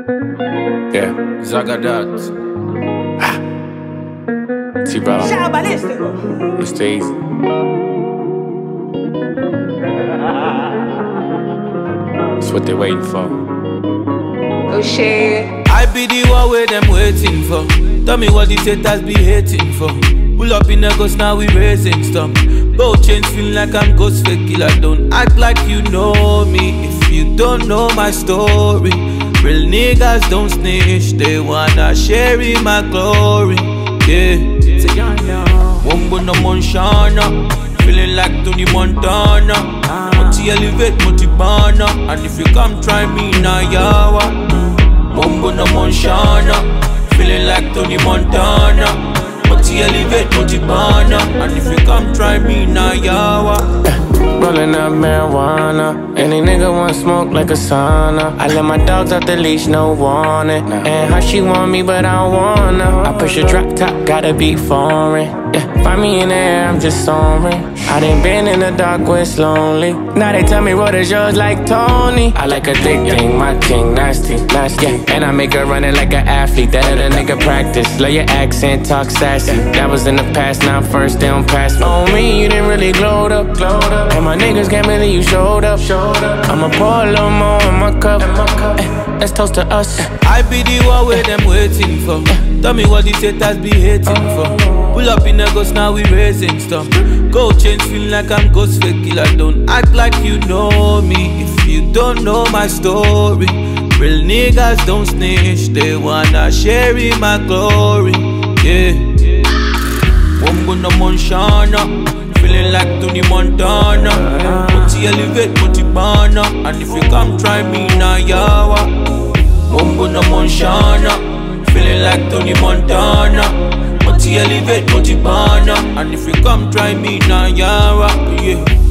Yeah, Zagadat. T-Ball. Mr. Easy. That's what they're waiting for. Oh shit. I be the one where them waiting for. Tell me what the haters be hating for. Pull up in the ghost, now we raising stuff. Both chains feel like I'm ghost fake killer. Don't act like you know me if you don't know my story. Real niggas don't snitch, they wanna share in my glory. Yeah, Wombo no Monshana, feeling like Tony Montana. Multi elevate, multi banner, and if you come try me now, yawa. Wombo no Monshana, feeling like Tony Montana. Multi elevate, multi banner, and if you come try me now, yawa. Rolling up marijuana. Any nigga want smoke like a sauna. I let my dogs out the leash, no warning. And how she want me, but I don't wanna. I push a drop top, gotta be foreign. Yeah, find me in the air, I'm just soaring. I done been in the dark where it's lonely. Now they tell me what is yours like Tony. I like a thick thing, my king, nasty, nasty. Yeah, and I make her run it like an athlete. That other nigga practice. Love your accent, talk sassy. That was in the past, now first they don't pass me. On me, you didn't really glowed up. And my niggas can't believe you showed up. I'ma pour a little more in my cup. Let's toast to us. I be the one where them waiting for. Tell me what the haters be hating for. Pull up in the ghost, now we raising stuff. Gold chains feel like I'm ghost fake killer. Don't act like you know me if you don't know my story. Real niggas don't snitch, they wanna share in my glory. Yeah, Wombo no Monshana, feeling like Tony Montana. Multi elevate, multi banner, and if you come try me now, yawa. Wombo no Monshana, feeling like Tony Montana. Multi elevate, multi banner, and if you come try me now, yawa. Yeah.